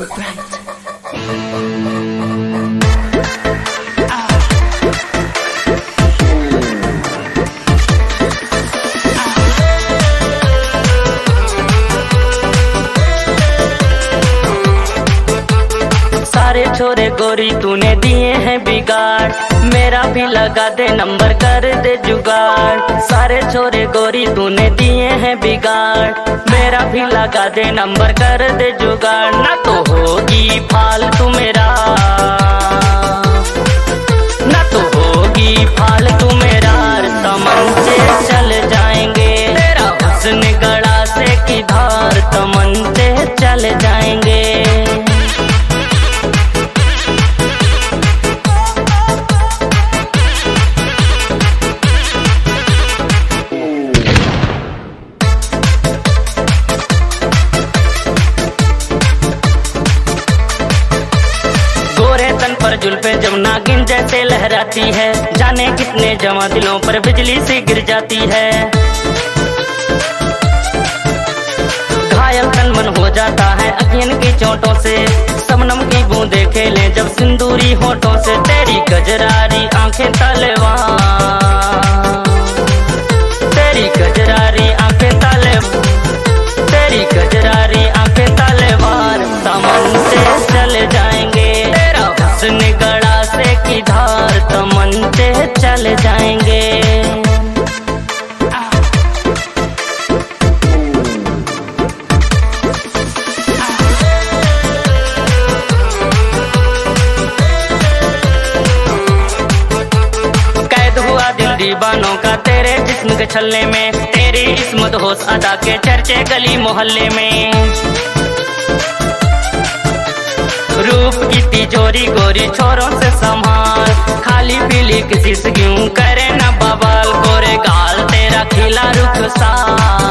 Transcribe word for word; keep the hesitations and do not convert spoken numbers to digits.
so bright. सारे छोरे गोरी तूने दिए हैं बिगाड़, मेरा भी लगा दे नंबर कर दे जुगाड़। सारे छोरे गोरी तूने दिए हैं बिगाड़, मेरा भी लगा दे नंबर कर दे जुगाड़। ना तो होगी फालतू मेरा, ना तो होगी फालतू मेरा, तमंचे चल जाएंगे। तेरा हुस्न गड़ा से की धार, तमंचे चल जाएंगे। पर जुल्फे जब नागिन जैसे लहराती है, जाने कितने जवां दिलों पर बिजली सी गिर जाती है। घायल तन मन हो जाता है अखियन की चोटों से, शबनम की बूंदें खेले जब सिंदूरी होठों से। तेरी गजरारी आंखें तलवार, तेरी गजरारी आंखें तलवार, तेरी गजरारी आंखें तलवार, तमंचे चल जाएंगे। हुस्न गड़ा से की धार, तमंचे चल जाएंगे। कैद हुआ दिल दीवानों का तेरे जिस्म के छल्ले में, तेरी इस्मत होश अदा के चर्चे गली मोहल्ले में। रूप की तिजोरी गोरी छोरों से संभाल, खाली पीली किसी से क्यों करे ना बवाल। गोरे गाल तेरा खिला रुख सा,